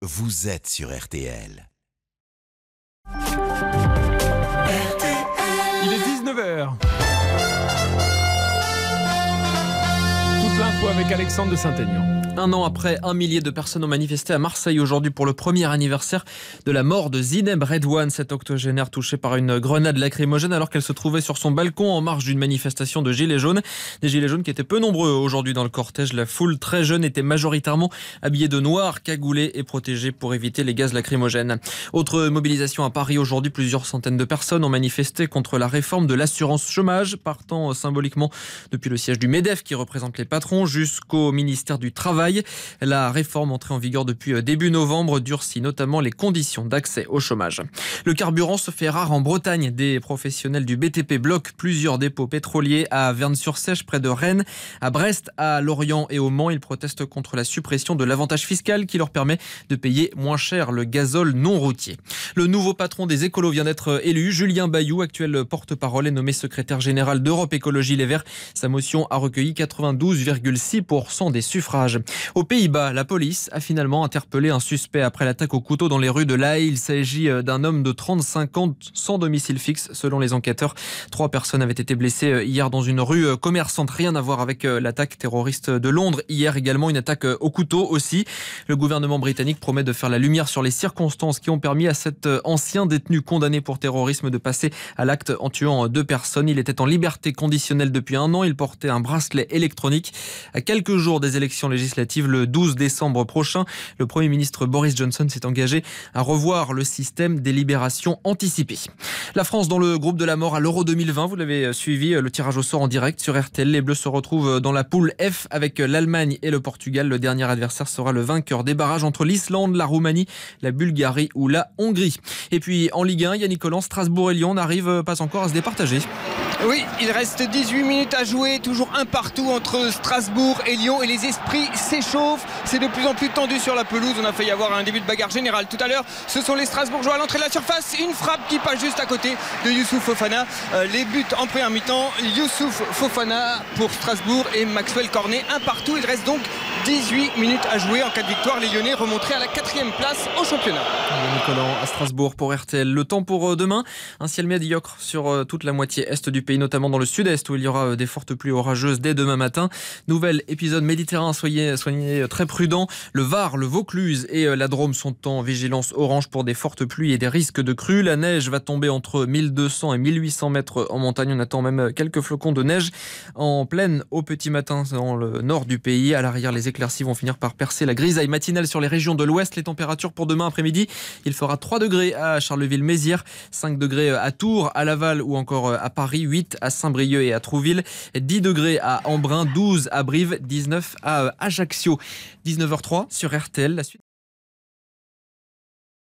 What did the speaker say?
vous êtes sur RTL. Il est 19h. Toute l'info avec Alexandre de Saint-Aignan. Un an après, 1 millier de personnes ont manifesté à Marseille aujourd'hui pour le premier anniversaire de la mort de Zineb Redouane, cette octogénaire touchée par une grenade lacrymogène alors qu'elle se trouvait sur son balcon en marge d'une manifestation de gilets jaunes. Des gilets jaunes qui étaient peu nombreux aujourd'hui dans le cortège. La foule très jeune était majoritairement habillée de noir, cagoulée et protégée pour éviter les gaz lacrymogènes. Autre mobilisation à Paris aujourd'hui, plusieurs centaines de personnes ont manifesté contre la réforme de l'assurance chômage, partant symboliquement depuis le siège du MEDEF qui représente les patrons jusqu'au ministère du Travail. La réforme entrée en vigueur depuis début novembre durcit notamment les conditions d'accès au chômage. Le carburant se fait rare en Bretagne. Des professionnels du BTP bloquent plusieurs dépôts pétroliers à Vernes-sur-Sèche, près de Rennes, à Brest, à Lorient et au Mans. Ils protestent contre la suppression de l'avantage fiscal qui leur permet de payer moins cher le gazole non routier. Le nouveau patron des écolos vient d'être élu. Julien Bayou, actuel porte-parole, est nommé secrétaire général d'Europe Écologie Les Verts. Sa motion a recueilli 92,6% des suffrages. Aux Pays-Bas, la police a finalement interpellé un suspect après l'attaque au couteau dans les rues de La Haye. Il s'agit d'un homme de 35 ans sans domicile fixe. Selon les enquêteurs, 3 personnes avaient été blessées hier dans une rue commerçante. Rien à voir avec l'attaque terroriste de Londres. Hier également, une attaque au couteau aussi. Le gouvernement britannique promet de faire la lumière sur les circonstances qui ont permis à cet ancien détenu condamné pour terrorisme de passer à l'acte en tuant 2 personnes. Il était en liberté conditionnelle depuis 1 an. Il portait un bracelet électronique. À quelques jours des élections législatives, le 12 décembre prochain, le Premier ministre Boris Johnson s'est engagé à revoir le système des libérations anticipées. La France dans le groupe de la mort à l'Euro 2020, vous l'avez suivi, le tirage au sort en direct sur RTL. Les Bleus se retrouvent dans la poule F avec l'Allemagne et le Portugal. Le dernier adversaire sera le vainqueur des barrages entre l'Islande, la Roumanie, la Bulgarie ou la Hongrie. Et puis en Ligue 1, Yannick Collant, Strasbourg et Lyon n'arrivent pas encore à se départager. Oui, il reste 18 minutes à jouer, toujours un partout entre Strasbourg et Lyon et les esprits s'échauffent. C'est de plus en plus tendu sur la pelouse. On a failli avoir un début de bagarre générale tout à l'heure. Ce sont les Strasbourgeois à l'entrée de la surface. Une frappe qui passe juste à côté de Youssouf Fofana. Les buts en première mi-temps, Youssouf Fofana pour Strasbourg et Maxwell Cornet. Un partout, il reste donc 18 minutes à jouer. En cas de victoire, les Lyonnais remonteraient à la 4e place au championnat. Yannick Collant à Strasbourg pour RTL. Le temps pour demain, un ciel médiocre sur toute la moitié est du pays, notamment dans le sud-est où il y aura des fortes pluies orageuses dès demain matin. Nouvel épisode méditerranéen, soyez très prudents. Le Var, le Vaucluse et la Drôme sont en vigilance orange pour des fortes pluies et des risques de crues. La neige va tomber entre 1200 et 1800 mètres en montagne. On attend même quelques flocons de neige en plaine au petit matin dans le nord du pays. À l'arrière, les éclaircies vont finir par percer la grisaille matinale sur les régions de l'ouest. Les températures pour demain après-midi, il fera 3 degrés à Charleville-Mézières, 5 degrés à Tours, à Laval ou encore à Paris, 8 à Saint-Brieuc et à Trouville, 10 degrés à Embrun, 12 à Brive, 19 à Ajaccio. 19h03 sur RTL, la suite.